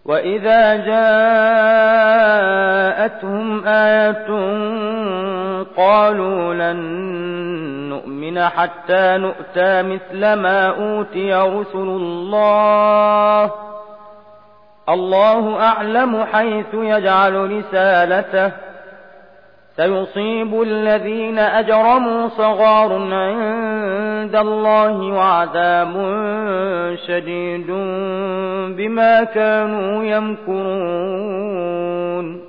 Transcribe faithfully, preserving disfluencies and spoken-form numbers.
وإذا جاءتهم آية قالوا لن نؤمن حتى نؤتى مثل ما أوتي رسل الله الله أعلم حيث يجعل رسالته سيصيب الذين أجرموا صغار عند الله وعذاب شديد بما كانوا يمكرون